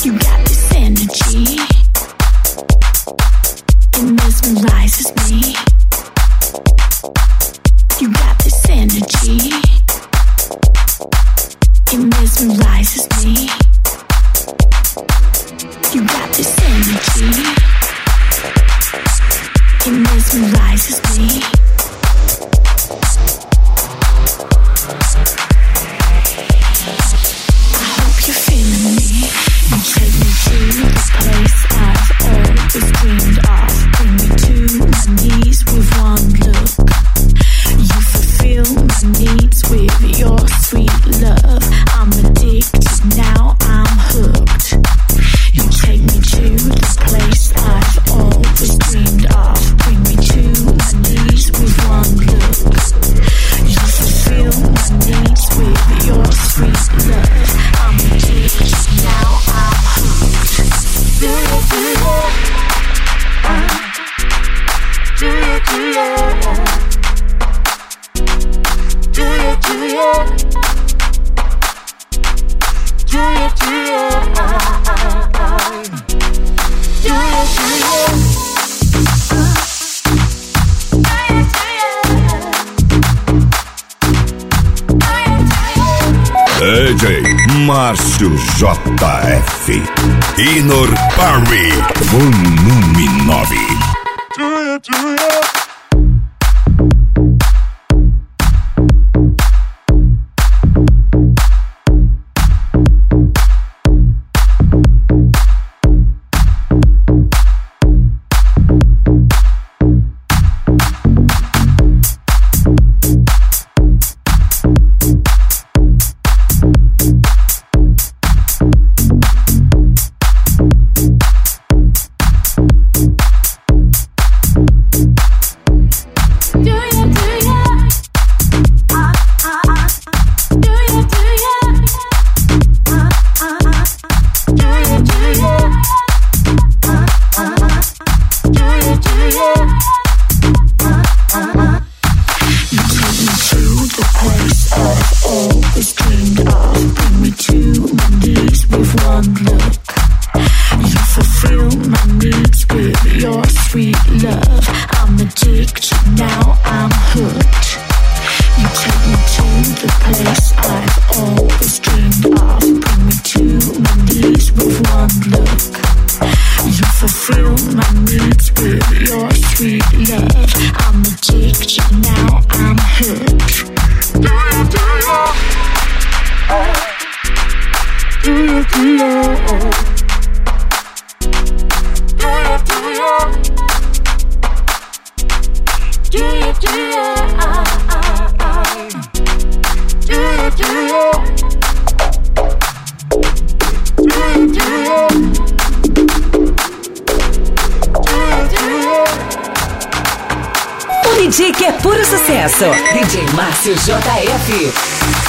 You got this energy, it mesmerizes me. You got this energy, it mesmerizes me. You got this energy, it mesmerizes me. I hope you're feeling me. You take me to the place I've always dreamed of. Bring me to my knees with one look. You fulfill my needs with your sweet love. I'm addicted, now I'm hooked. You take me to the place I've always dreamed of. Bring me to my knees with one look. You fulfill my needs with your sweet love. I'm addicted, now I'm hooked. Do you, do you? Do you, do you? Do you, do you? Do you, do you? Do you, do you? DJ Márcio JF Inor Parry Volume 9. Do you, do you? DJ que é puro sucesso. DJ Márcio JF.